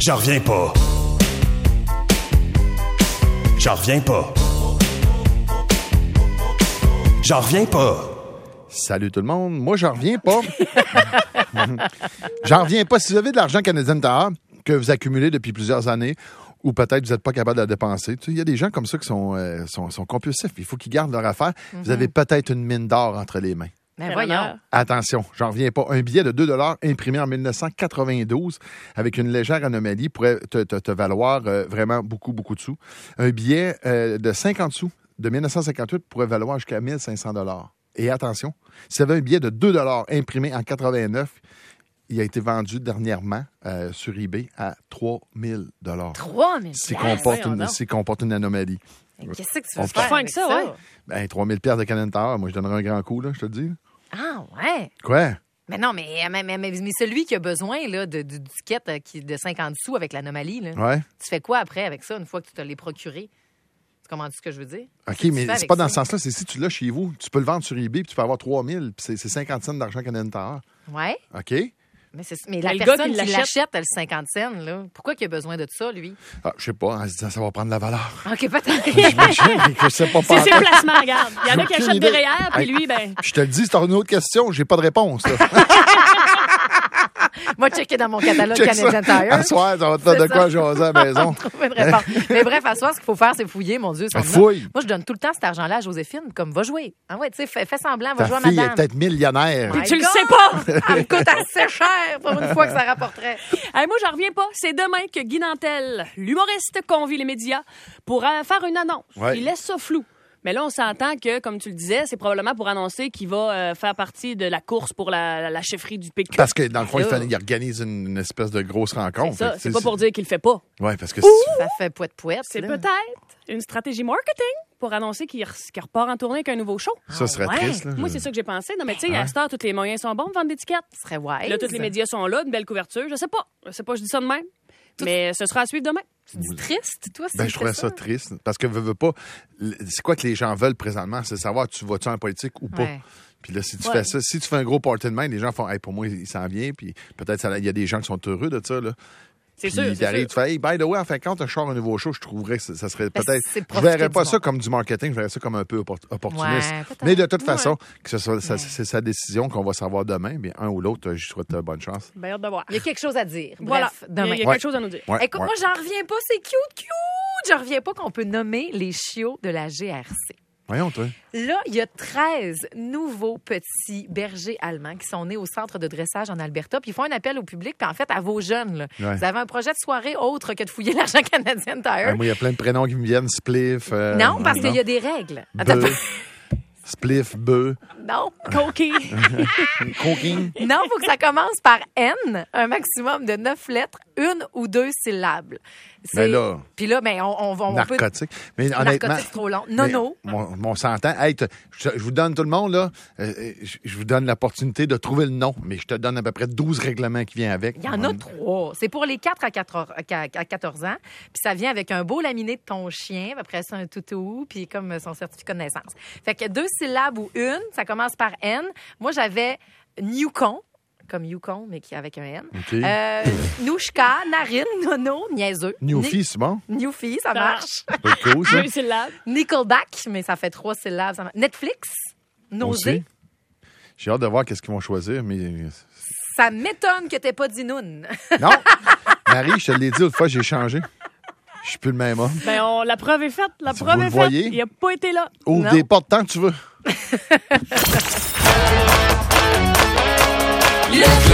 J'en reviens pas. J'en reviens pas. J'en reviens pas. Salut tout le monde. Moi, j'en reviens pas. J'en reviens pas. Si vous avez de l'argent Canadien Tire que vous accumulez depuis plusieurs années, ou peut-être vous n'êtes pas capable de la dépenser. Tu sais, il y a des gens comme ça qui sont compulsifs. Il faut qu'ils gardent leur affaire. Mm-hmm. Vous avez peut-être une mine d'or entre les mains. Ben voyons. Attention, j'en reviens pas. Un billet de 2 $ imprimé en 1992 avec une légère anomalie pourrait te valoir vraiment beaucoup, beaucoup de sous. Un billet de 50 sous de 1958 pourrait valoir jusqu'à 1 500 $. Et attention, si vous avez un billet de 2 $ imprimé en 89, il a été vendu dernièrement sur eBay à 3 000 $. 3 000 S'il comporte une anomalie. Qu'est-ce que tu veux faire avec ça? Ouais? Ben, 3 000 $ de Canadien Tire, moi, je donnerais un grand coup, là, je te le dis. Ah, ouais? Quoi? Mais non, mais celui qui a besoin là, du ticket de 50 sous avec l'anomalie, là, ouais. Tu fais quoi après avec ça une fois que tu te l'es procuré? Tu comprends ce que je veux dire? OK, mais c'est pas dans ce sens-là. C'est si tu l'as chez vous, tu peux le vendre sur eBay puis tu peux avoir 3 000 puis c'est 50 cents d'argent Canadien Tire. Ouais. OK? Mais la personne qui l'achète, elle 50 cents, là, pourquoi il a besoin de ça, lui? Ah, je sais pas. En se disant, ça va prendre la valeur. OK, peut-être. Je sais pas. C'est ses placements, regarde. Il y en a qui achètent des REER, puis lui, ben... Je te le dis, si t'as une autre question, j'ai pas de réponse. Moi, checker dans mon catalogue Canadien Tire. À soir, ça va te faire de quoi jaser à la maison. Mais bref, à soir, ce qu'il faut faire, c'est fouiller, mon Dieu. Fouille. Moi, je donne tout le temps cet argent-là à Joséphine, comme va jouer. Ah ouais, tu sais, fais semblant, va jouer à madame. Ta fille madame. est peut-être millionnaire. Et tu le sais pas! Elle me coûte assez cher pour une fois que ça rapporterait. Hey, moi, j'en reviens pas. C'est demain que Guy Nantel, l'humoriste, convie les médias pour faire une annonce. Ouais. Il laisse ça flou. Mais là, on s'entend que, comme tu le disais, c'est probablement pour annoncer qu'il va faire partie de la course pour la chefferie du PQ. Parce que, dans le fond, il organise une espèce de grosse rencontre. C'est ça. C'est pas pour dire qu'il le fait pas. Oui, parce que... Ça fait pouet-pouet. C'est peut-être une stratégie marketing pour annoncer qu'il repart en tournée avec un nouveau show. Ça serait triste, là. Moi, c'est ça que j'ai pensé. Non, mais tu sais, à cette heure, tous les moyens sont bons pour vendre des tickets. Ce serait wise. Là, tous les médias sont là, une belle couverture. Je sais pas, je dis ça de même. Mais ce sera à suivre demain. C'est triste, toi, Ben, je trouvais ça triste. Parce que, veux pas, c'est quoi que les gens veulent présentement? C'est savoir, tu vas-tu en politique ou pas? Ouais. Puis là, si tu fais ça, si tu fais un gros party de main, les gens font, hey, pour moi, il s'en vient. Puis peut-être, il y a des gens qui sont heureux de ça, là. C'est sûr. Tu arrives, tu fais, hey, by the way, en fin de compte, un char un nouveau show, je trouverais que ça serait peut-être. Je verrais pas ça comme du marketing, je verrais ça comme un peu opportuniste. Ouais, mais de toute façon, que ce soit, c'est sa décision qu'on va savoir demain. Bien, un ou l'autre, je souhaite bonne chance. Ben, hâte de voir. Il y a quelque chose à dire. Voilà. Bref, demain. Il y a quelque chose à nous dire. Écoute, moi, j'en reviens pas. C'est cute. J'en reviens pas qu'on peut nommer les chiots de la GRC. Voyons, toi. Là, il y a 13 nouveaux petits bergers allemands qui sont nés au centre de dressage en Alberta. Puis ils font un appel au public, puis en fait, à vos jeunes. Là. Ouais. Vous avez un projet de soirée autre que de fouiller l'argent Canadien Tire. Moi, il y a plein de prénoms qui me viennent. Spliff. Non, parce qu'il y a des règles. Spliff, bœuf. Non. Coquille. Coquine. Non, il faut que ça commence par N, un maximum de 9 lettres, 1 ou 2 syllabes. Mais là... Puis là, ben, on narcotique. peut... Mais honnêtement... Narcotique trop long. Non. On s'entend. Hey, je vous donne tout le monde, là. Je vous donne l'opportunité de trouver le nom, mais je te donne à peu près 12 règlements qui viennent avec. Il y en a 3. C'est pour les 4 à 14 ans. Puis ça vient avec un beau laminé de ton chien, après ça, un toutou, puis comme son certificat de naissance. Fait que 2 syllabes ou 1, ça commence par N. Moi, j'avais Newcon, comme Yukon, mais avec un N. Okay. Nouchka, Narine, Nono, niaiseux. Newfie, c'est bon? Newfie, ça marche. C'est cool, ça. 2 syllabes. Nickelback, mais ça fait 3 syllabes. Ça marche. Netflix, Nausée. J'ai hâte de voir qu'est-ce qu'ils vont choisir, mais... Ça m'étonne que t'aies pas dit Noun. Non! Marie, je te l'ai dit l'autre fois, j'ai changé. Je suis plus le même homme. Ben, la preuve est faite. La Si preuve vous est le faite. voyez. Il n'a pas été là. Ouvre Non. des portes tant que tu veux. Le